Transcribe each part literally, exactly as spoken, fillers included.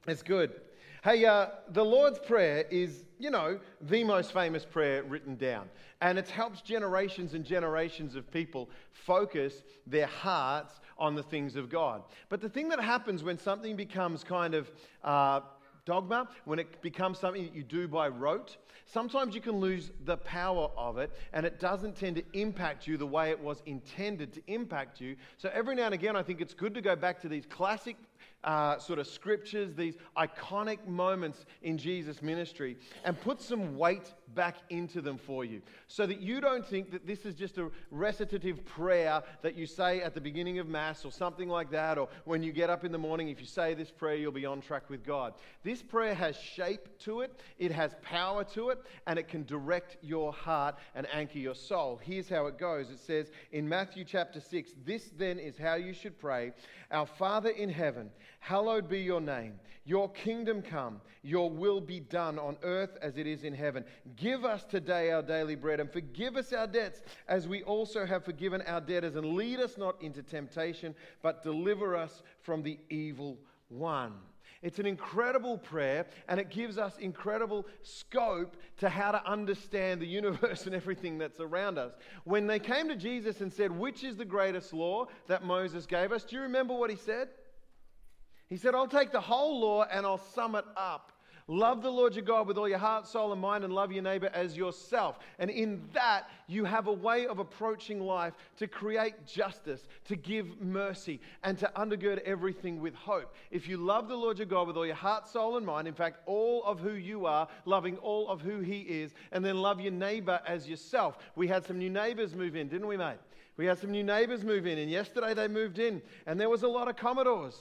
It's good. Hey, uh, the Lord's Prayer is, you know, the most famous prayer written down. And it helps generations and generations of people focus their hearts on the things of God. But the thing that happens when something becomes kind of uh, dogma, when it becomes something that you do by rote, sometimes you can lose the power of it, and it doesn't tend to impact you the way it was intended to impact you. So every now and again, I think it's good to go back to these classic Uh, sort of scriptures, these iconic moments in Jesus' ministry, and put some weight back into them for you, so that you don't think that this is just a recitative prayer that you say at the beginning of Mass or something like that, or when you get up in the morning, if you say this prayer, you'll be on track with God. This prayer has shape to it, it has power to it, and it can direct your heart and anchor your soul. Here's how it goes. It says in Matthew chapter six, "This then is how you should pray. Our Father in heaven, hallowed be your name. Your kingdom come. Your will be done on earth as it is in heaven. Give us today our daily bread, and forgive us our debts as we also have forgiven our debtors. And lead us not into temptation, but deliver us from the evil one." It's an incredible prayer, and it gives us incredible scope to how to understand the universe and everything that's around us. When they came to Jesus and said, "Which is the greatest law that Moses gave us?" Do you remember what he said? He said, "I'll take the whole law and I'll sum it up. Love the Lord your God with all your heart, soul, and mind, and love your neighbor as yourself." And in that, you have a way of approaching life to create justice, to give mercy, and to undergird everything with hope. If you love the Lord your God with all your heart, soul, and mind, in fact, all of who you are, loving all of who he is, and then love your neighbor as yourself. We had some new neighbors move in, didn't we, mate? We had some new neighbors move in, and yesterday they moved in, and there was a lot of Commodores.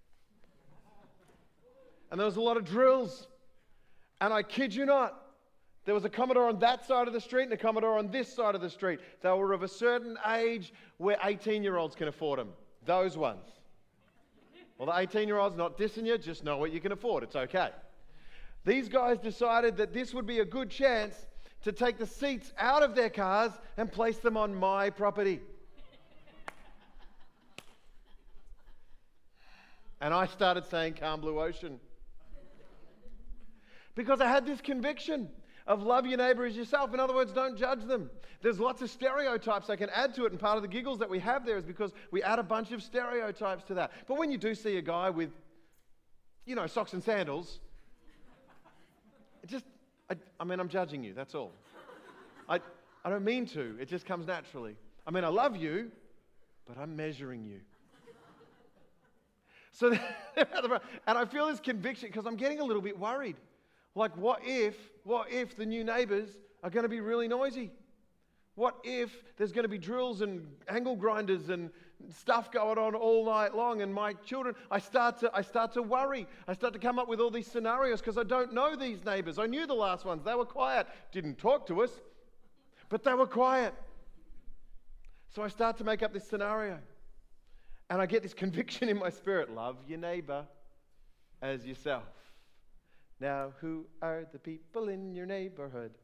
And there was a lot of drills. And I kid you not, there was a Commodore on that side of the street and a Commodore on this side of the street. They were of a certain age where eighteen-year-olds can afford them. Those ones. Well, the eighteen-year-olds, not dissing you, just know what you can afford. It's okay. These guys decided that this would be a good chance to take the seats out of their cars and place them on my property. And I started saying "Calm Blue Ocean." Because I had this conviction of love your neighbor as yourself. In other words, don't judge them. There's lots of stereotypes I can add to it, and part of the giggles that we have there is because we add a bunch of stereotypes to that. But when you do see a guy with, you know, socks and sandals, it just, I, I mean, I'm judging you, that's all. I, I don't mean to, it just comes naturally. I mean, I love you, but I'm measuring you. So, and I feel this conviction because I'm getting a little bit worried. Like, what if, what if the new neighbors are going to be really noisy? What if there's going to be drills and angle grinders and stuff going on all night long, and my children, I start to, I start to worry. I start to come up with all these scenarios because I don't know these neighbors. I knew the last ones. They were quiet. Didn't talk to us, but they were quiet. So I start to make up this scenario. And I get this conviction in my spirit: love your neighbor as yourself. Now, who are the people in your neighborhood?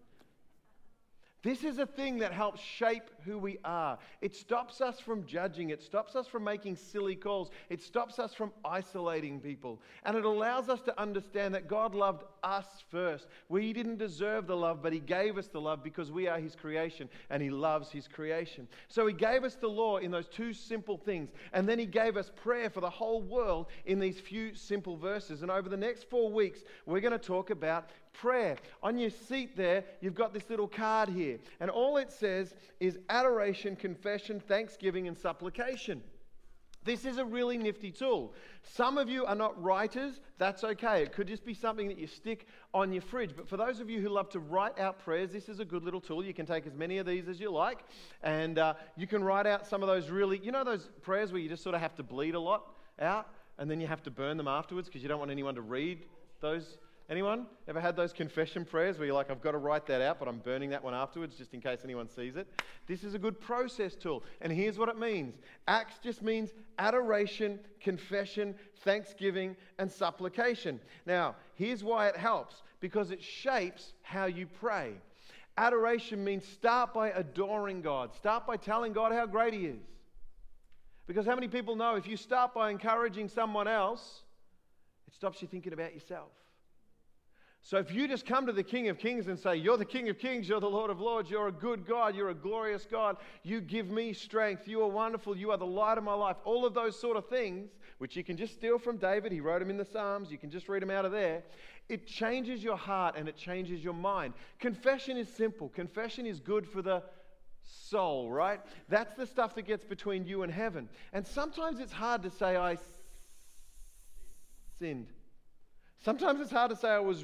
This is a thing that helps shape who we are. It stops us from judging. It stops us from making silly calls. It stops us from isolating people. And it allows us to understand that God loved us first. We didn't deserve the love, but he gave us the love because we are his creation, and he loves his creation. So he gave us the law in those two simple things. And then he gave us prayer for the whole world in these few simple verses. And over the next four weeks, we're going to talk about prayer. On your seat there, you've got this little card here. And all it says is adoration, confession, thanksgiving, and supplication. This is a really nifty tool. Some of you are not writers. That's okay. It could just be something that you stick on your fridge. But for those of you who love to write out prayers, this is a good little tool. You can take as many of these as you like. And uh, you can write out some of those really, you know those prayers where you just sort of have to bleed a lot out, and then you have to burn them afterwards because you don't want anyone to read those. Anyone ever had those confession prayers where you're like, I've got to write that out, but I'm burning that one afterwards just in case anyone sees it? This is a good process tool. And here's what it means. Acts just means adoration, confession, thanksgiving, and supplication. Now, here's why it helps. Because it shapes how you pray. Adoration means start by adoring God. Start by telling God how great he is. Because how many people know if you start by encouraging someone else, It stops you thinking about yourself. So if you just come to the King of Kings and say, you're the King of Kings, you're the Lord of Lords, you're a good God, you're a glorious God, you give me strength, you are wonderful, you are the light of my life, all of those sort of things, which you can just steal from David, he wrote them in the Psalms, you can just read them out of there, it changes your heart and it changes your mind. Confession is simple. Confession is good for the soul, right? That's the stuff that gets between you and heaven. And sometimes it's hard to say, I sinned. Sometimes it's hard to say I was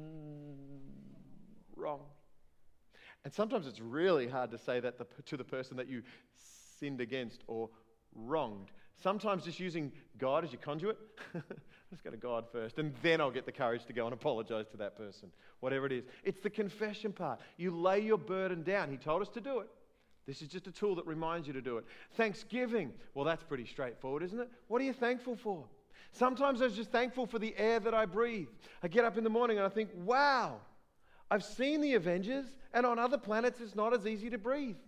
wrong. And sometimes it's really hard to say that the, to the person that you sinned against or wronged. Sometimes just using God as your conduit. Let's go to God first, and then I'll get the courage to go and apologize to that person. Whatever it is. It's the confession part. You lay your burden down. He told us to do it. This is just a tool that reminds you to do it. Thanksgiving. Well, that's pretty straightforward, isn't it? What are you thankful for? Sometimes I was just thankful for the air that I breathe. I get up in the morning and I think, wow, I've seen the Avengers, and on other planets it's not as easy to breathe.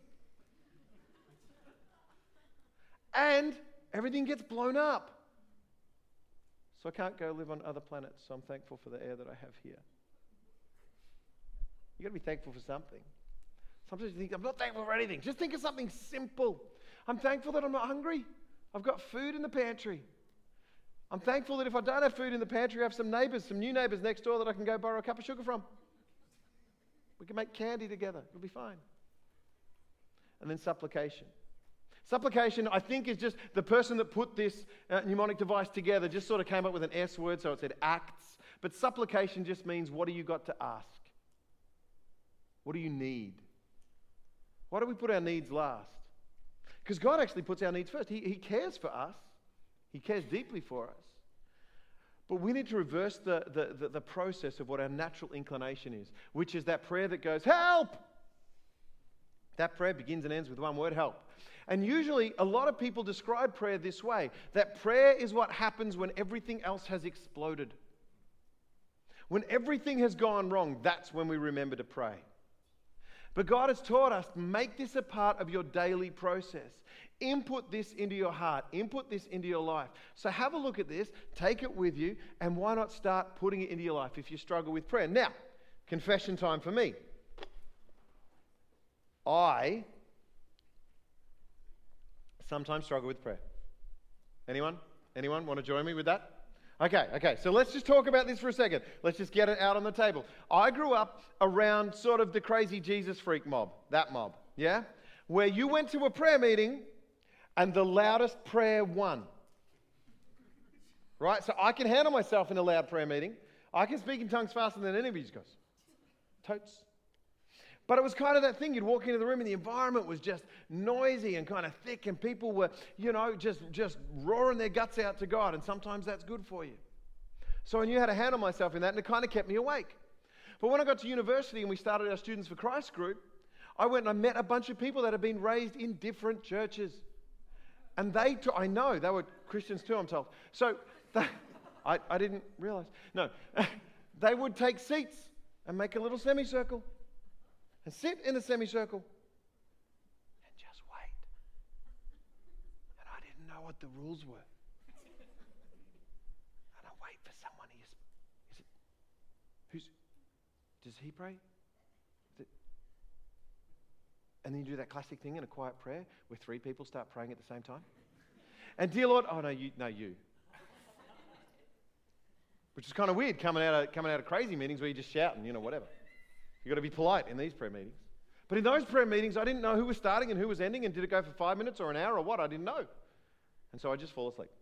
And everything gets blown up. So I can't go live on other planets, so I'm thankful for the air that I have here. You've got to be thankful for something. Sometimes you think, I'm not thankful for anything. Just think of something simple. I'm thankful that I'm not hungry. I've got food in the pantry. I'm thankful that if I don't have food in the pantry, I have some neighbours, some new neighbours next door that I can go borrow a cup of sugar from. We can make candy together. It'll be fine. And then supplication. Supplication, I think, is just the person that put this uh, mnemonic device together just sort of came up with an S word, so it said acts. But supplication just means, what do you got to ask? What do you need? Why do we put our needs last? Because God actually puts our needs first. He, he cares for us. He cares deeply for us. But we need to reverse the, the, the, the process of what our natural inclination is, which is that prayer that goes, help! That prayer begins and ends with one word, help. And usually a lot of people describe prayer this way, that prayer is what happens when everything else has exploded. When everything has gone wrong, that's when we remember to pray. But God has taught us, make this a part of your daily process. Input this into your heart. Input this into your life. So have a look at this, take it with you, and why not start putting it into your life if you struggle with prayer. Now, confession time for me. I sometimes struggle with prayer. Anyone? Anyone want to join me with that? Okay, okay, so let's just talk about this for a second. Let's just get it out on the table. I grew up around sort of the crazy Jesus freak mob, that mob, yeah? Where you went to a prayer meeting and the loudest prayer won. Right? So I can handle myself in a loud prayer meeting. I can speak in tongues faster than any of you guys. Totes. But it was kind of that thing. You'd walk into the room and the environment was just noisy and kind of thick, and people were, you know, just, just roaring their guts out to God. And sometimes that's good for you. So I knew how to handle myself in that, and it kind of kept me awake. But when I got to university and we started our Students for Christ group, I went and I met a bunch of people that had been raised in different churches. And they, t- I know, they were Christians too, I'm told. So they, I, I didn't realize. No, they would take seats and make a little semicircle. And sit in a semicircle and just wait. And I didn't know what the rules were. And I wait for someone. Is, is it, who's, does he pray? Is it, and then you do that classic thing in a quiet prayer where three people start praying at the same time. And dear Lord, oh no, you, no, you. Which is kind of weird coming out of coming out of crazy meetings where you're just shouting, you know, whatever. You've got to be polite in these prayer meetings. But in those prayer meetings, I didn't know who was starting and who was ending, and did it go for five minutes or an hour or what? I didn't know. And so I just fall asleep.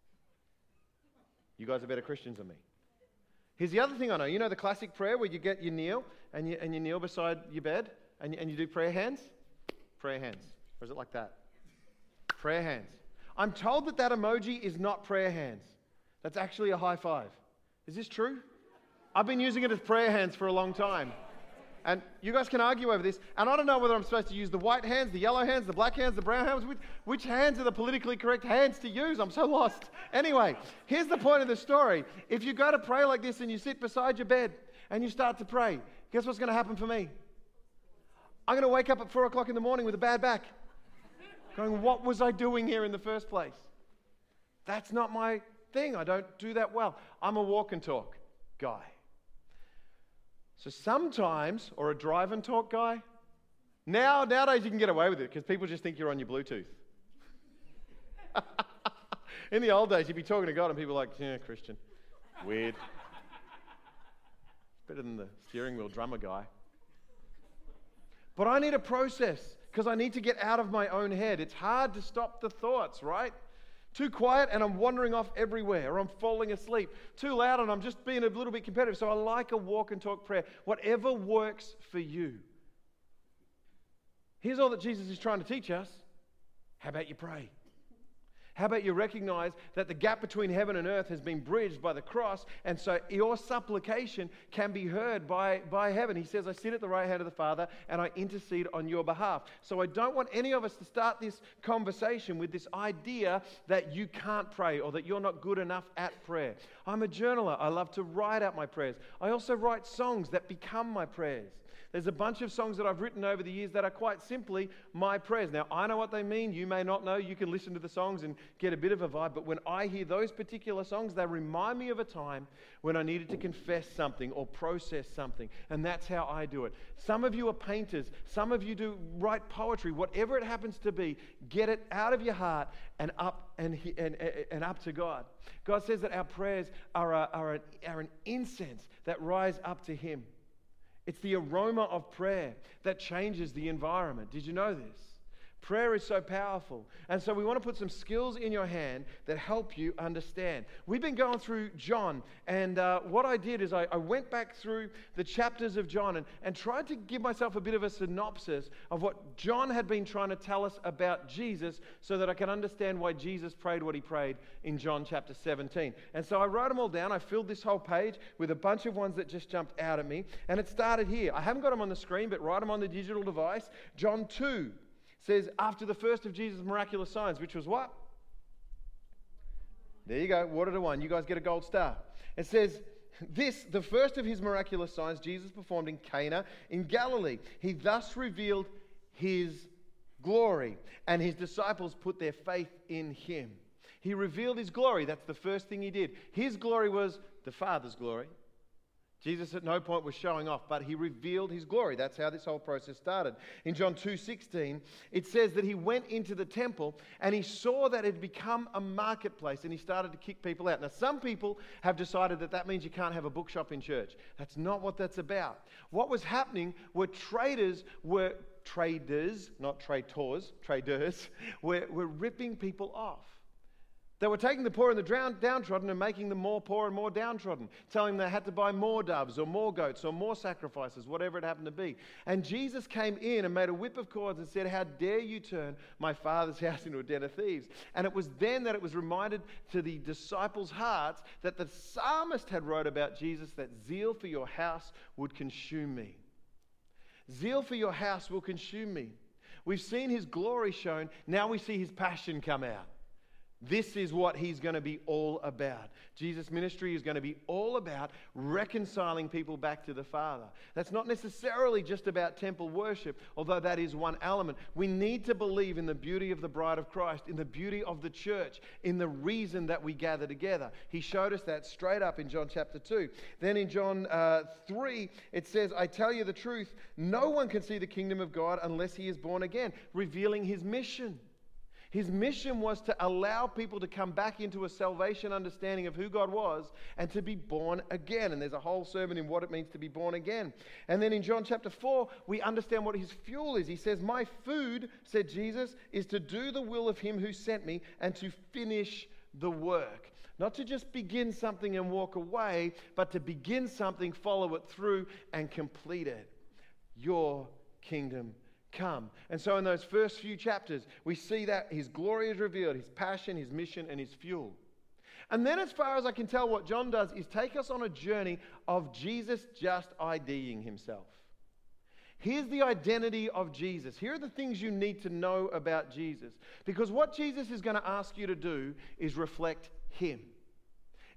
You guys are better Christians than me. Here's the other thing I know. You know the classic prayer where you get you kneel and you, and you kneel beside your bed and you, and you do prayer hands? Prayer hands. Or is it like that? Prayer hands. I'm told that that emoji is not prayer hands. That's actually a high five. Is this true? I've been using it as prayer hands for a long time. And you guys can argue over this. And I don't know whether I'm supposed to use the white hands, the yellow hands, the black hands, the brown hands. Which, which hands are the politically correct hands to use? I'm so lost. Anyway, here's the point of the story. If you go to pray like this and you sit beside your bed and you start to pray, guess what's going to happen for me? I'm going to wake up at four o'clock in the morning with a bad back. Going, what was I doing here in the first place? That's not my thing. I don't do that well. I'm a walk and talk guy. So sometimes, or a drive and talk guy. Now, nowadays you can get away with it because people just think you're on your Bluetooth. In the old days, you'd be talking to God and people are like, yeah, Christian. Weird. Better than the steering wheel drummer guy. But I need a process because I need to get out of my own head. It's hard to stop the thoughts, right? Too quiet and I'm wandering off everywhere, or I'm falling asleep. Too loud and I'm just being a little bit competitive. So I like a walk and talk prayer. Whatever works for you. Here's all that Jesus is trying to teach us. How about you pray? How about you recognize that the gap between heaven and earth has been bridged by the cross, and so your supplication can be heard by, by heaven. He says, I sit at the right hand of the Father and I intercede on your behalf. So I don't want any of us to start this conversation with this idea that you can't pray or that you're not good enough at prayer. I'm a journaler. I love to write out my prayers. I also write songs that become my prayers. There's a bunch of songs that I've written over the years that are quite simply my prayers. Now, I know what they mean. You may not know. You can listen to the songs and get a bit of a vibe. But when I hear those particular songs, they remind me of a time when I needed to confess something or process something. And that's how I do it. Some of you are painters. Some of you do write poetry. Whatever it happens to be, get it out of your heart and up and, and, and up to God. God says that our prayers are, a, are, a, are an incense that rise up to Him. It's the aroma of prayer that changes the environment. Did you know this? Prayer is so powerful. And so we want to put some skills in your hand that help you understand. We've been going through John, and uh, what I did is I, I went back through the chapters of John and, and tried to give myself a bit of a synopsis of what John had been trying to tell us about Jesus so that I can understand why Jesus prayed what He prayed in John chapter seventeen. And so I wrote them all down. I filled this whole page with a bunch of ones that just jumped out at me. And it started here. I haven't got them on the screen, but write them on the digital device. John two. Says, after the first of Jesus' miraculous signs, which was what? There you go, water to wine. You guys get a gold star. It says, this, the first of His miraculous signs, Jesus performed in Cana in Galilee. He thus revealed His glory, and His disciples put their faith in Him. He revealed His glory. That's the first thing He did. His glory was the Father's glory. Jesus at no point was showing off, but He revealed His glory. That's how this whole process started. In John two sixteen, it says that He went into the temple and He saw that it had become a marketplace and He started to kick people out. Now, some people have decided that that means you can't have a bookshop in church. That's not what that's about. What was happening were traders were, traders, not traders, traders, were, were ripping people off. They were taking the poor and the downtrodden and making them more poor and more downtrodden, telling them they had to buy more doves or more goats or more sacrifices, whatever it happened to be. And Jesus came in and made a whip of cords and said, how dare you turn my Father's house into a den of thieves? And it was then that it was reminded to the disciples' hearts that the psalmist had wrote about Jesus, that zeal for your house would consume me. Zeal for your house will consume me. We've seen His glory shown. Now we see His passion come out. This is what He's going to be all about. Jesus' ministry is going to be all about reconciling people back to the Father. That's not necessarily just about temple worship, although that is one element. We need to believe in the beauty of the bride of Christ, in the beauty of the church, in the reason that we gather together. He showed us that straight up in John chapter two. Then in John uh, three, it says, I tell you the truth, no one can see the kingdom of God unless he is born again, revealing His mission. His mission was to allow people to come back into a salvation understanding of who God was and to be born again. And there's a whole sermon in what it means to be born again. And then in John chapter four, we understand what His fuel is. He says, my food, said Jesus, is to do the will of Him who sent me and to finish the work. Not to just begin something and walk away, but to begin something, follow it through, and complete it. Your kingdom come. And so in those first few chapters, we see that His glory is revealed, His passion, His mission, and His fuel. And then as far as I can tell, what John does is take us on a journey of Jesus just IDing Himself. Here's the identity of Jesus. Here are the things you need to know about Jesus. Because what Jesus is going to ask you to do is reflect Him.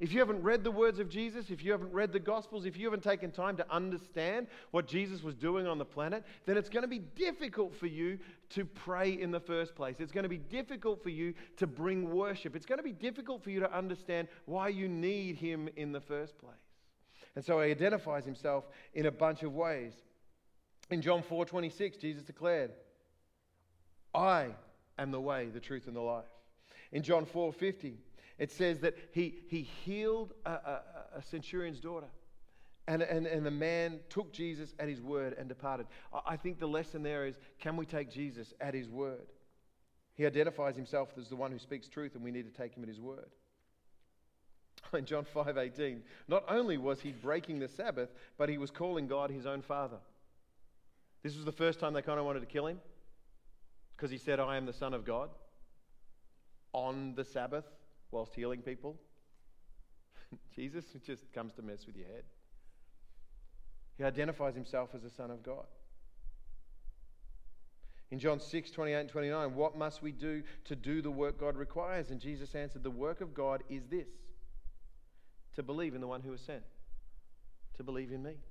If you haven't read the words of Jesus, if you haven't read the Gospels, if you haven't taken time to understand what Jesus was doing on the planet, then it's going to be difficult for you to pray in the first place. It's going to be difficult for you to bring worship. It's going to be difficult for you to understand why you need Him in the first place. And so He identifies Himself in a bunch of ways. In John four twenty-six, Jesus declared, I am the way, the truth, and the life. In John four fifty, it says that he, he healed a, a, a centurion's daughter. And, and, and the man took Jesus at His word and departed. I, I think the lesson there is, can we take Jesus at His word? He identifies Himself as the one who speaks truth, and we need to take Him at His word. In John five eighteen, not only was He breaking the Sabbath, but He was calling God His own Father. This was the first time they kind of wanted to kill Him, because He said, I am the Son of God, on the Sabbath, whilst healing people. Jesus just comes to mess with your head. He identifies Himself as the Son of God. In John six twenty-eight and twenty-nine, what must we do to do the work God requires? And Jesus answered, the work of God is this, to believe in the one who was sent, to believe in me.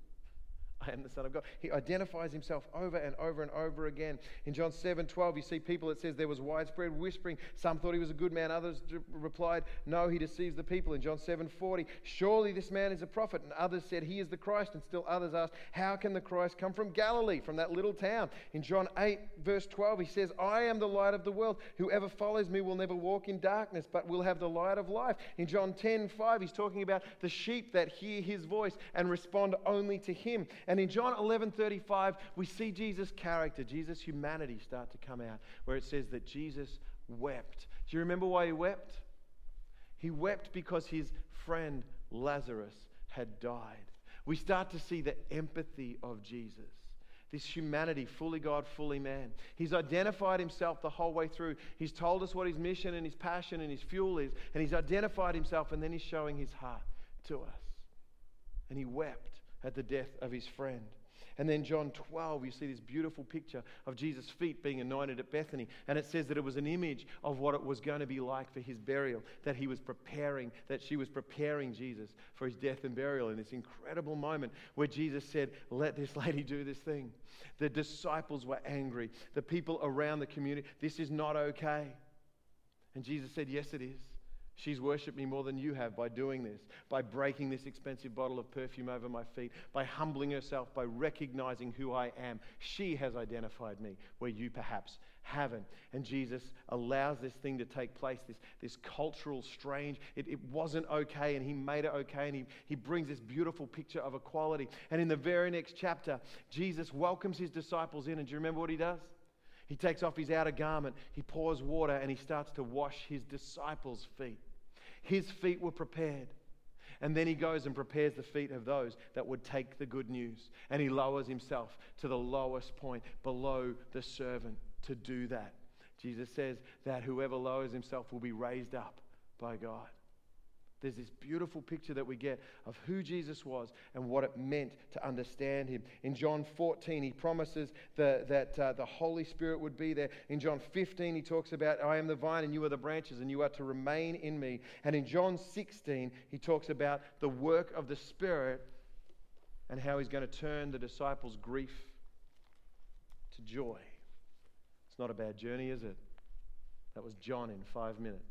I am the Son of God. He identifies Himself over and over and over again. In John seven twelve, you see people, it says there was widespread whispering. Some thought He was a good man. Others replied, no, he deceives the people. In John seven forty, surely this man is a prophet. And others said, he is the Christ. And still others asked, how can the Christ come from Galilee, from that little town? In John eight verse twelve, He says, I am the light of the world. Whoever follows me will never walk in darkness, but will have the light of life. In John ten five, He's talking about the sheep that hear His voice and respond only to Him. And in John eleven thirty-five, we see Jesus' character, Jesus' humanity start to come out, where it says that Jesus wept. Do you remember why He wept? He wept because his friend Lazarus had died. We start to see the empathy of Jesus. This humanity, fully God, fully man. He's identified Himself the whole way through. He's told us what His mission and His passion and His fuel is, and He's identified Himself, and then He's showing His heart to us. And He wept at the death of His friend. And then John twelve, you see this beautiful picture of Jesus' feet being anointed at Bethany. And it says that it was an image of what it was going to be like for His burial, that He was preparing, that she was preparing Jesus for His death and burial in this incredible moment where Jesus said, let this lady do this thing. The disciples were angry. The people around the community, this is not okay. And Jesus said, yes, it is. She's worshipped me more than you have by doing this, by breaking this expensive bottle of perfume over my feet, by humbling herself, by recognizing who I am. She has identified me where you perhaps haven't. And Jesus allows this thing to take place, this, this cultural strange, it, it wasn't okay, and He made it okay, and he, he brings this beautiful picture of equality. And in the very next chapter, Jesus welcomes His disciples in, and do you remember what He does? He takes off His outer garment, He pours water, and He starts to wash His disciples' feet. His feet were prepared. And then He goes and prepares the feet of those that would take the good news. And He lowers Himself to the lowest point, below the servant, to do that. Jesus says that whoever lowers himself will be raised up by God. There's this beautiful picture that we get of who Jesus was and what it meant to understand Him. In John fourteen, He promises the, that uh, the Holy Spirit would be there. In John fifteen, He talks about, I am the vine and you are the branches, and you are to remain in me. And in John sixteen, He talks about the work of the Spirit and how He's going to turn the disciples' grief to joy. It's not a bad journey, is it? That was John in five minutes.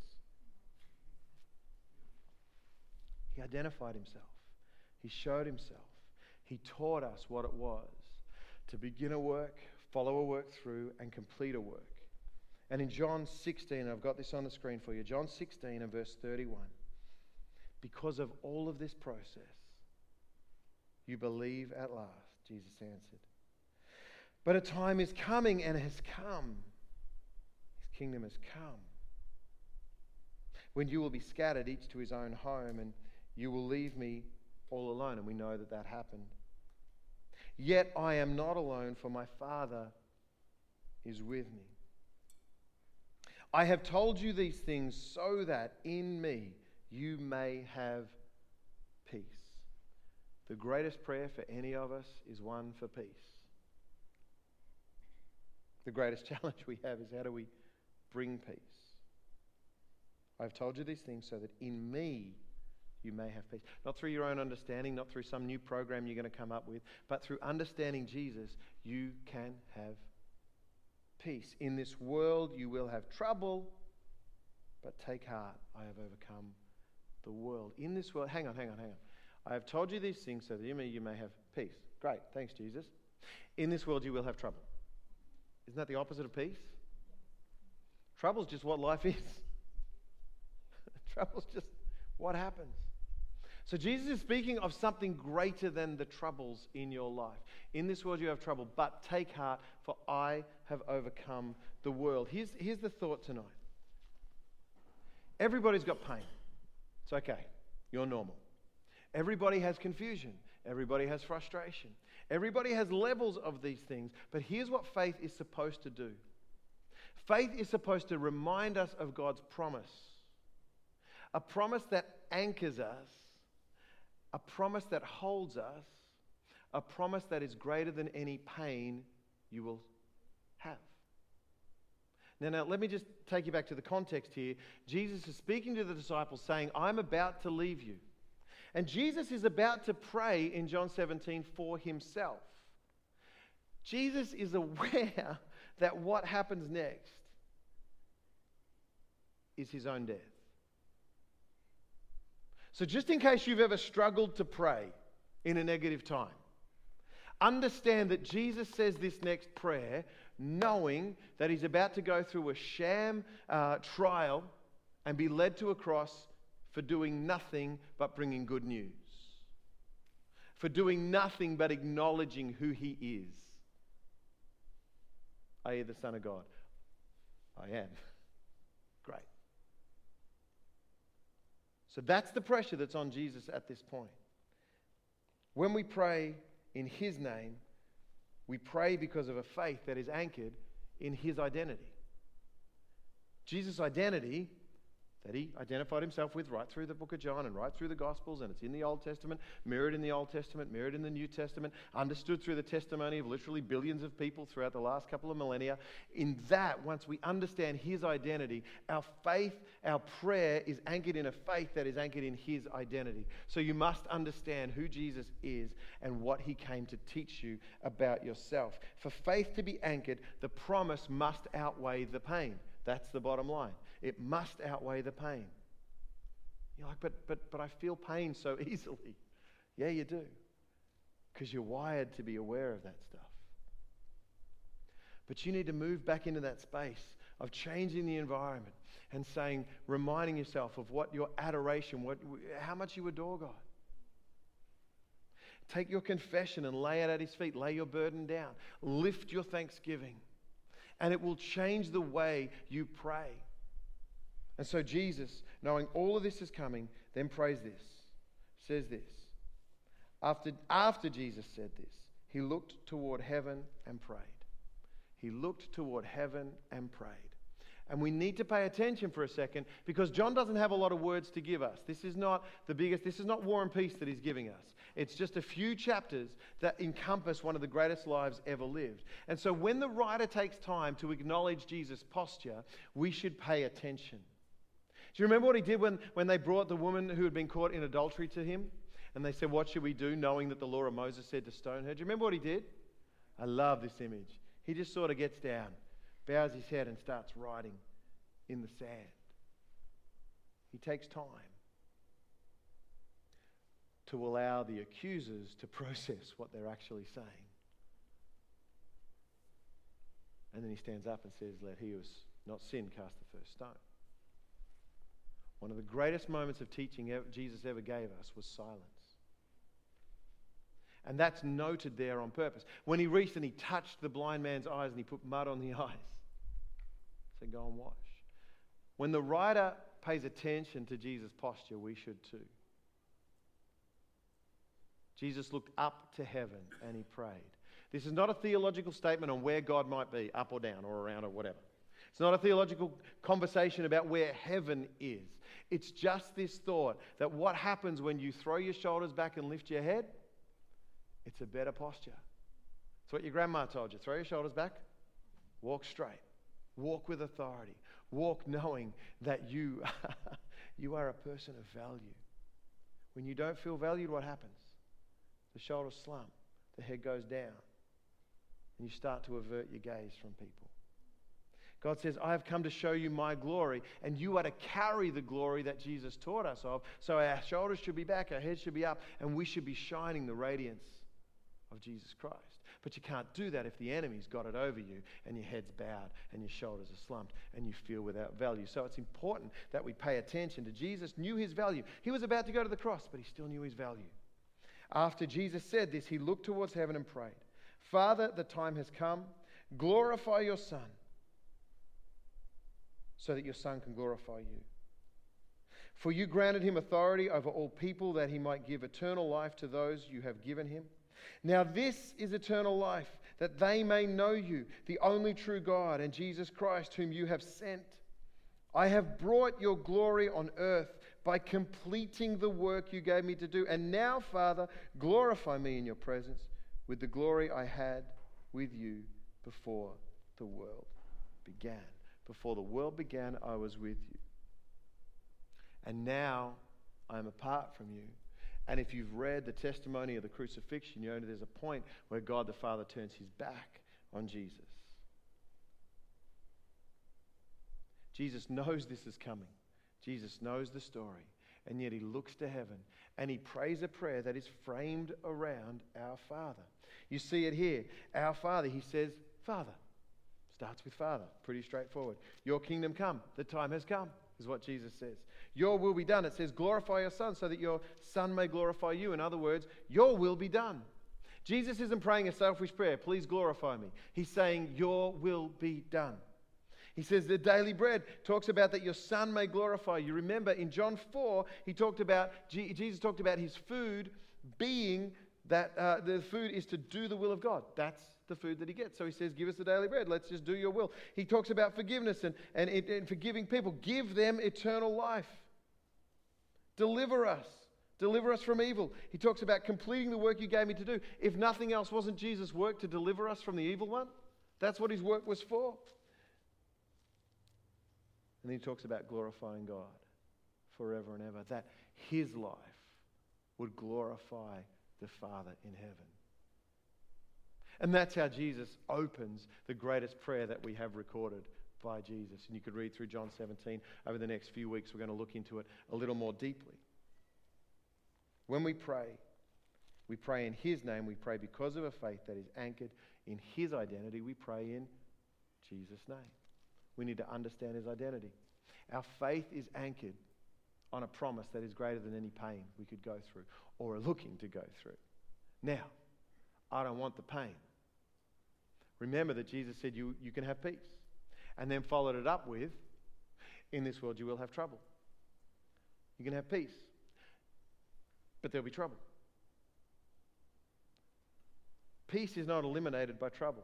He identified Himself. He showed Himself. He taught us what it was to begin a work, follow a work through, and complete a work. And in John sixteen, I've got this on the screen for you, John sixteen and verse thirty-one. Because of all of this process, you believe at last, Jesus answered. But a time is coming and has come. His kingdom has come, when you will be scattered, each to his own home, and you will leave me all alone. And we know that that happened. Yet I am not alone, for my Father is with me. I have told you these things so that in me you may have peace. The greatest prayer for any of us is one for peace. The greatest challenge we have is, how do we bring peace? I've told you these things so that in me you may have peace. Not through your own understanding, not through some new program you're going to come up with, but through understanding Jesus, you can have peace. In this world you will have trouble, but take heart, I have overcome the world. In this world, hang on, hang on, hang on. I have told you these things so that you may, you may have peace. Great, thanks Jesus. In this world you will have trouble. Isn't that the opposite of peace? Trouble's just what life is. Trouble's just what happens. So Jesus is speaking of something greater than the troubles in your life. In this world you have trouble, but take heart, for I have overcome the world. Here's, here's the thought tonight. Everybody's got pain. It's okay. You're normal. Everybody has confusion. Everybody has frustration. Everybody has levels of these things. But here's what faith is supposed to do. Faith is supposed to remind us of God's promise. A promise that anchors us. A promise that holds us. A promise that is greater than any pain you will have. Now, now, let me just take you back to the context here. Jesus is speaking to the disciples saying, I'm about to leave you. And Jesus is about to pray in John seventeen for himself. Jesus is aware that what happens next is his own death. So just in case you've ever struggled to pray in a negative time, understand that Jesus says this next prayer knowing that he's about to go through a sham uh, trial and be led to a cross for doing nothing but bringing good news. For doing nothing but acknowledging who he is. Are you the Son of God? I am. Great. So that's the pressure that's on Jesus at this point. When we pray in his name, we pray because of a faith that is anchored in his identity. Jesus' identity that he identified himself with right through the book of John and right through the Gospels, and it's in the Old Testament, mirrored in the Old Testament, mirrored in the New Testament, understood through the testimony of literally billions of people throughout the last couple of millennia. In that, once we understand his identity, our faith, our prayer is anchored in a faith that is anchored in his identity. So you must understand who Jesus is and what he came to teach you about yourself. For faith to be anchored, the promise must outweigh the pain. That's the bottom line. It must outweigh the pain. You're like, but but but I feel pain so easily. Yeah, you do. Because you're wired to be aware of that stuff. But you need to move back into that space of changing the environment and saying, reminding yourself of what your adoration, what how much you adore God. Take your confession and lay it at his feet. Lay your burden down. Lift your thanksgiving. And it will change the way you pray. And so Jesus, knowing all of this is coming, then prays this, says this. After, after Jesus said this, he looked toward heaven and prayed. He looked toward heaven and prayed. And we need to pay attention for a second because John doesn't have a lot of words to give us. This is not the biggest, this is not War and Peace that he's giving us. It's just a few chapters that encompass one of the greatest lives ever lived. And so when the writer takes time to acknowledge Jesus' posture, we should pay attention. Do you remember what he did when, when they brought the woman who had been caught in adultery to him? And they said, what should we do, knowing that the law of Moses said to stone her? Do you remember what he did? I love this image. He just sort of gets down, bows his head and starts writing in the sand. He takes time to allow the accusers to process what they're actually saying. And then he stands up and says, let he who has not sinned cast the first stone. One of the greatest moments of teaching Jesus ever gave us was silence. And that's noted there on purpose. When he reached and he touched the blind man's eyes and he put mud on the eyes, he said, go and wash. When the writer pays attention to Jesus' posture, we should too. Jesus looked up to heaven and he prayed. This is not a theological statement on where God might be, up or down or around or whatever. It's not a theological conversation about where heaven is. It's just this thought that what happens when you throw your shoulders back and lift your head, it's a better posture. It's what your grandma told you. Throw your shoulders back, walk straight, walk with authority, walk knowing that you, you are a person of value. When you don't feel valued, what happens? The shoulders slump, the head goes down, and you start to avert your gaze from people. God says, I have come to show you my glory, and you are to carry the glory that Jesus taught us of. So our shoulders should be back, our heads should be up, and we should be shining the radiance of Jesus Christ. But you can't do that if the enemy's got it over you and your head's bowed and your shoulders are slumped and you feel without value. So it's important that we pay attention to Jesus. Knew his value. He was about to go to the cross, but he still knew his value. After Jesus said this, he looked towards heaven and prayed, Father, the time has come. Glorify your Son, so that your Son can glorify you. For you granted him authority over all people, that he might give eternal life to those you have given him. Now this is eternal life, that they may know you, the only true God, and Jesus Christ, whom you have sent. I have brought your glory on earth by completing the work you gave me to do. And now, Father, glorify me in your presence with the glory I had with you before the world began. Before the world began, I was with you. And now I am apart from you. And if you've read the testimony of the crucifixion, you know there's a point where God the Father turns his back on Jesus. Jesus knows this is coming. Jesus knows the story. And yet he looks to heaven and he prays a prayer that is framed around our Father. You see it here. Our Father, he says, Father. Starts with Father. Pretty straightforward. Your kingdom come. The time has come, is what Jesus says. Your will be done. It says, glorify your Son so that your Son may glorify you. In other words, your will be done. Jesus isn't praying a selfish prayer, please glorify me. He's saying, your will be done. He says the daily bread talks about that your Son may glorify you. Remember in John four, he talked about, Jesus talked about his food being that uh, the food is to do the will of God. That's the food that he gets. So he says, give us the daily bread. Let's just do your will. He talks about forgiveness and, and, and forgiving people. Give them eternal life. Deliver us. Deliver us from evil. He talks about completing the work you gave me to do. If nothing else, wasn't Jesus' work to deliver us from the evil one? That's what his work was for. And then he talks about glorifying God forever and ever. That his life would glorify the Father in heaven. And that's how Jesus opens the greatest prayer that we have recorded by Jesus. And you could read through John seventeen. Over the next few weeks, we're going to look into it a little more deeply. When we pray, we pray in his name. We pray because of a faith that is anchored in his identity. We pray in Jesus' name. We need to understand his identity. Our faith is anchored on a promise that is greater than any pain we could go through or are looking to go through. Now, I don't want the pain. Remember that Jesus said you, you can have peace. And then followed it up with, in this world you will have trouble. You can have peace, but there'll be trouble. Peace is not eliminated by trouble.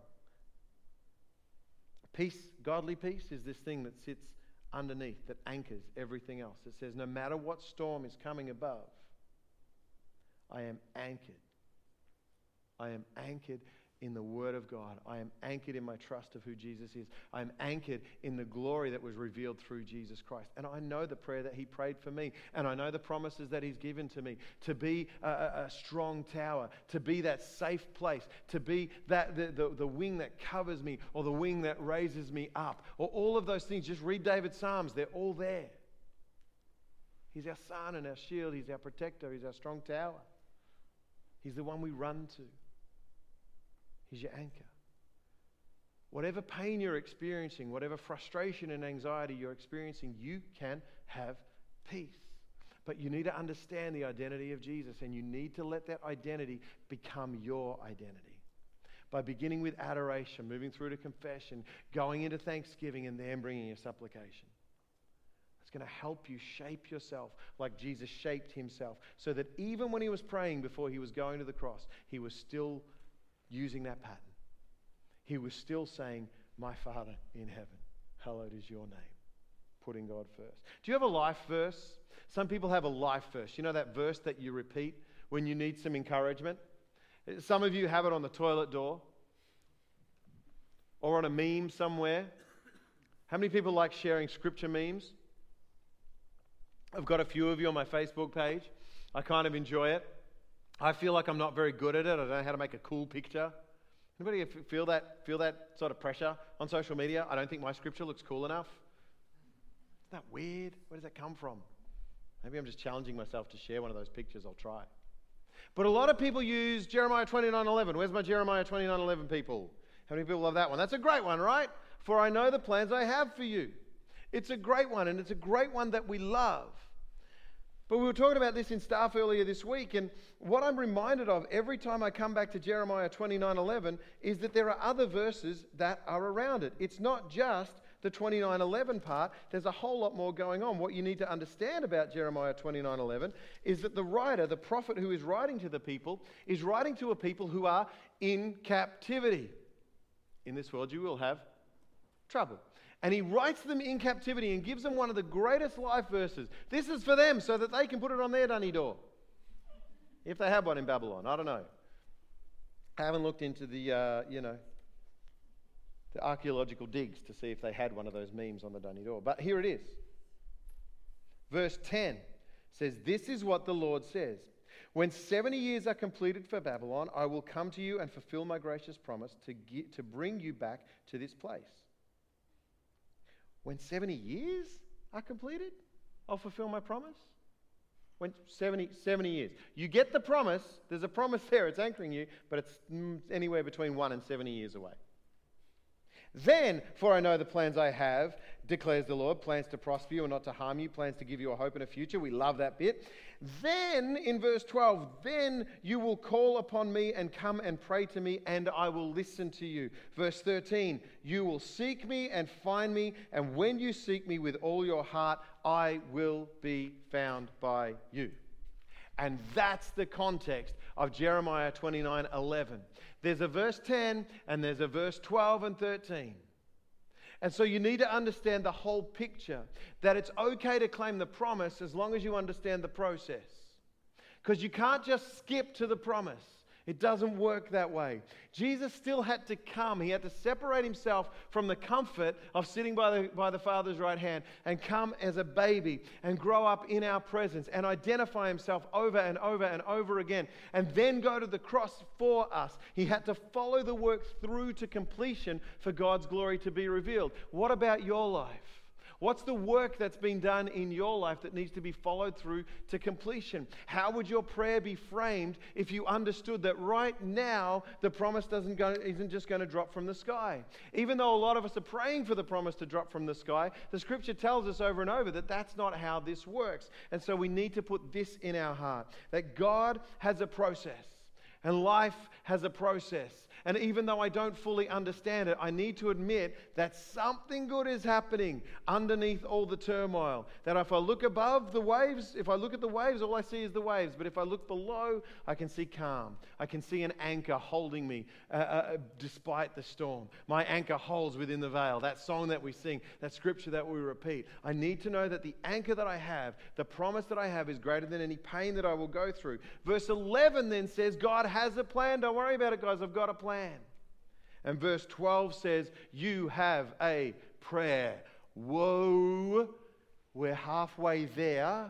Peace, godly peace, is this thing that sits underneath, that anchors everything else. It says, no matter what storm is coming above, I am anchored. I am anchored in the Word of God. I am anchored in my trust of who Jesus is. I am anchored in the glory that was revealed through Jesus Christ. And I know the prayer that he prayed for me. And I know the promises that he's given to me. To be a, a, a strong tower. To be that safe place. To be that the, the, the wing that covers me. Or the wing that raises me up. Or all of those things. Just read David's Psalms. They're all there. He's our sun and our shield. He's our protector. He's our strong tower. He's the one we run to. He's your anchor. Whatever pain you're experiencing, whatever frustration and anxiety you're experiencing, you can have peace. But you need to understand the identity of Jesus, and you need to let that identity become your identity. By beginning with adoration, moving through to confession, going into thanksgiving, and then bringing a supplication. It's going to help you shape yourself like Jesus shaped himself, so that even when he was praying before he was going to the cross, he was still using that pattern. He was still saying, my Father in heaven, hallowed is your name. Putting God first. Do you have a life verse? Some people have a life verse. You know that verse that you repeat when you need some encouragement? Some of you have it on the toilet door or on a meme somewhere. How many people like sharing scripture memes? I've got a few of you on my Facebook page. I kind of enjoy it. I feel like I'm not very good at it. I don't know how to make a cool picture. Anybody feel that, feel that sort of pressure on social media? I don't think my scripture looks cool enough. Isn't that weird? Where does that come from? Maybe I'm just challenging myself to share one of those pictures. I'll try. But a lot of people use Jeremiah twenty-nine eleven. Where's my Jeremiah twenty-nine eleven people? How many people love that one? That's a great one, right? For I know the plans I have for you. It's a great one, and it's a great one that we love. But we were talking about this in staff earlier this week, and what I'm reminded of every time I come back to Jeremiah twenty-nine eleven is that there are other verses that are around it. It's not just the twenty-nine eleven part. There's a whole lot more going on. What you need to understand about Jeremiah twenty-nine eleven is that the writer, the prophet who is writing to the people, is writing to a people who are in captivity. In this world you will have trouble. And he writes them in captivity and gives them one of the greatest life verses. This is for them so that they can put it on their dunny door. If they have one in Babylon. I don't know. I haven't looked into the, uh, you know, the archaeological digs to see if they had one of those memes on the dunny door. But here it is. Verse ten says, "This is what the Lord says. When seventy years are completed for Babylon, I will come to you and fulfill my gracious promise to get, to bring you back to this place." When seventy years are completed, I'll fulfill my promise. When seventy, seventy years. You get the promise. There's a promise there. It's anchoring you, but it's anywhere between one and seventy years away. Then, for I know the plans I have, declares the Lord, plans to prosper you and not to harm you, plans to give you a hope and a future. We love that bit. Then, in verse twelve, then you will call upon me and come and pray to me, and I will listen to you. Verse thirteen, you will seek me and find me, and when you seek me with all your heart, I will be found by you. And that's the context of Jeremiah twenty-nine eleven. There's a verse ten and there's a verse twelve and thirteen. And so you need to understand the whole picture, that it's okay to claim the promise as long as you understand the process. Because you can't just skip to the promise. It doesn't work that way. Jesus still had to come. He had to separate himself from the comfort of sitting by the, by the Father's right hand and come as a baby and grow up in our presence and identify himself over and over and over again and then go to the cross for us. He had to follow the work through to completion for God's glory to be revealed. What about your life? What's the work that's been done in your life that needs to be followed through to completion? How would your prayer be framed if you understood that right now the promise doesn't go, isn't just going to drop from the sky? Even though a lot of us are praying for the promise to drop from the sky, the scripture tells us over and over that that's not how this works. And so we need to put this in our heart, that God has a process and life has a process. And even though I don't fully understand it, I need to admit that something good is happening underneath all the turmoil. That if I look above the waves, if I look at the waves, all I see is the waves. But if I look below, I can see calm. I can see an anchor holding me uh, uh, despite the storm. My anchor holds within the veil. That song that we sing, that scripture that we repeat. I need to know that the anchor that I have, the promise that I have is greater than any pain that I will go through. Verse eleven then says, God has a plan. Don't worry about it, guys. I've got a plan. And verse twelve says, you have a prayer. Whoa, we're halfway there.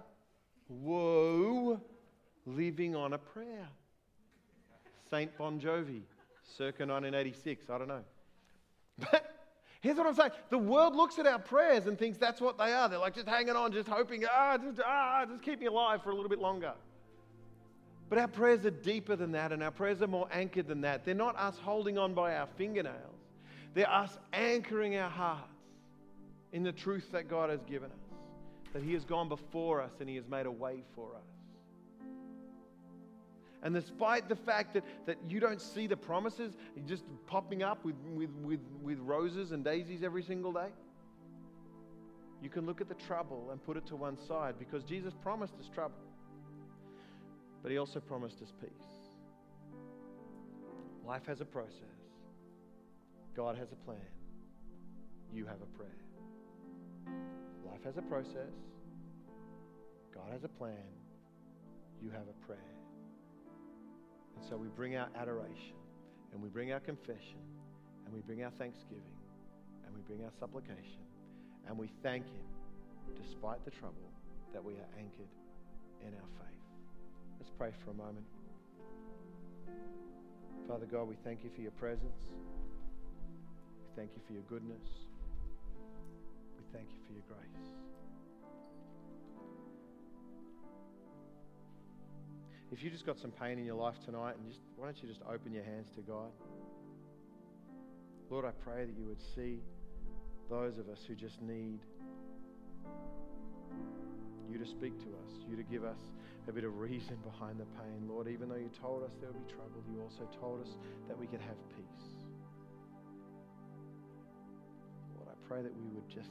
Whoa, living on a prayer. Saint Bon Jovi, circa nineteen eighty-six, I don't know. But here's what I'm saying. The world looks at our prayers and thinks that's what they are. They're like just hanging on, just hoping, ah, just, ah, just keep me alive for a little bit longer. But our prayers are deeper than that, and our prayers are more anchored than that. They're not us holding on by our fingernails. They're us anchoring our hearts in the truth that God has given us, that he has gone before us and he has made a way for us. And despite the fact that, that you don't see the promises just popping up with, with, with, with roses and daisies every single day, you can look at the trouble and put it to one side, because Jesus promised us trouble. But he also promised us peace. Life has a process. God has a plan. You have a prayer. Life has a process. God has a plan. You have a prayer. And so we bring our adoration, and we bring our confession, and we bring our thanksgiving, and we bring our supplication, and we thank him despite the trouble that we are anchored in our faith. Let's pray for a moment. Father God, we thank you for your presence. We thank you for your goodness. We thank you for your grace. If you just got some pain in your life tonight, and just why don't you just open your hands to God? Lord, I pray that you would see those of us who just need you to speak to us, you to give us a bit of reason behind the pain. Lord, even though you told us there would be trouble, you also told us that we could have peace. Lord, I pray that we would just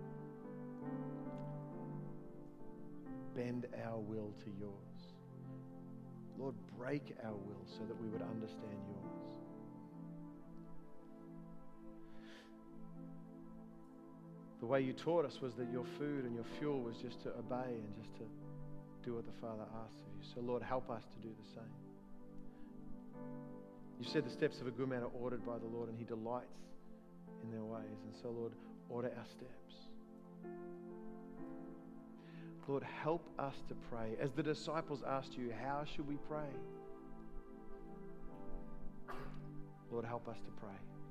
bend our will to yours. Lord, break our will so that we would understand yours. The way you taught us was that your food and your fuel was just to obey and just to do what the Father asks of you. So Lord, help us to do the same. You said the steps of a good man are ordered by the Lord, and he delights in their ways. And so Lord, order our steps. Lord, help us to pray. As the disciples asked you, how should we pray? Lord, help us to pray.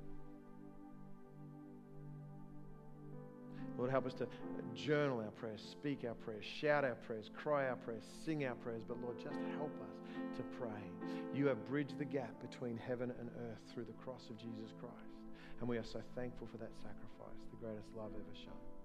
Lord, help us to journal our prayers, speak our prayers, shout our prayers, cry our prayers, sing our prayers. But Lord, just help us to pray. You have bridged the gap between heaven and earth through the cross of Jesus Christ. And we are so thankful for that sacrifice, the greatest love ever shown.